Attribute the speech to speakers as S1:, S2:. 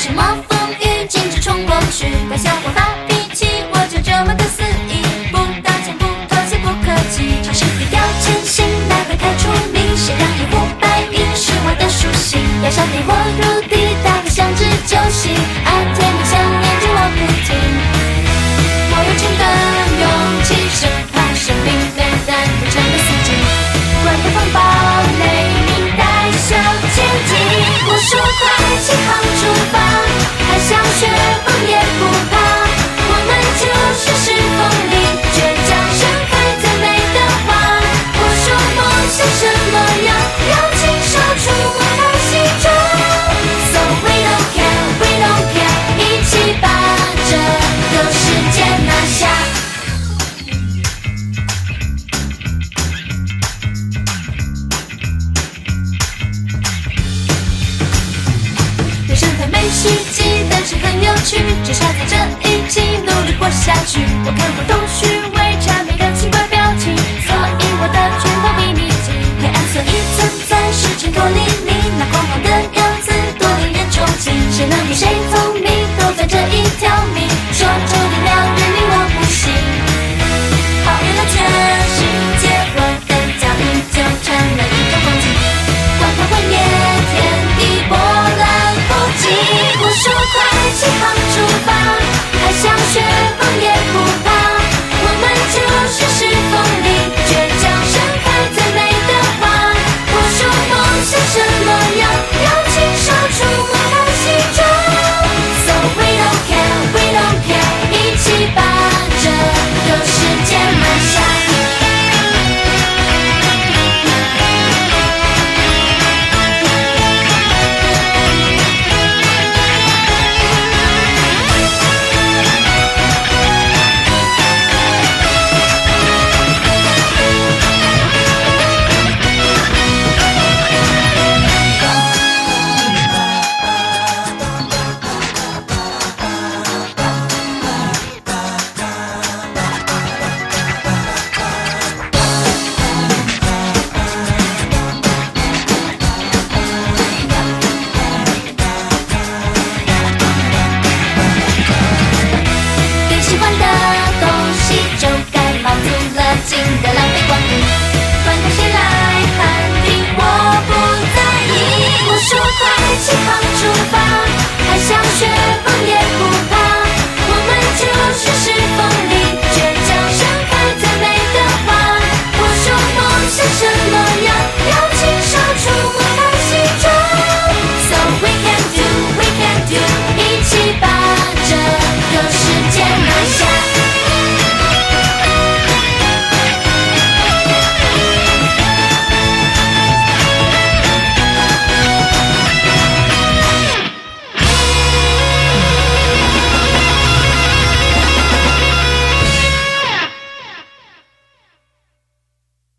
S1: 什么风雨径直冲过去，怪小我发脾气，我就这么的肆意，不道歉不妥协不客气，尝试低调前行，哪会太出名？谁让一呼百应是我的属性，要想飞火入地，打个响指就行，爱甜蜜想念着我不停。我有情的勇气，生怕生命被难不成了死寂，关掉风暴，雷鸣带笑前进。我说快起航出发，还想雪崩也不怕，我们就是是风里倔强盛开最美的花。我说梦想什么样，要亲手触摸它形状。So we don't care, we don't care， 一起把这个世界拿下。人生太没希冀，但是很有趣，至少在这一季努力活下去。我看不懂虚伪谄媚的奇怪表情，所以我的拳头比你紧。黑暗所以存在，时间脱离你那狂妄的样子，多令人憧憬。谁能比谁聪明，都在这一条命。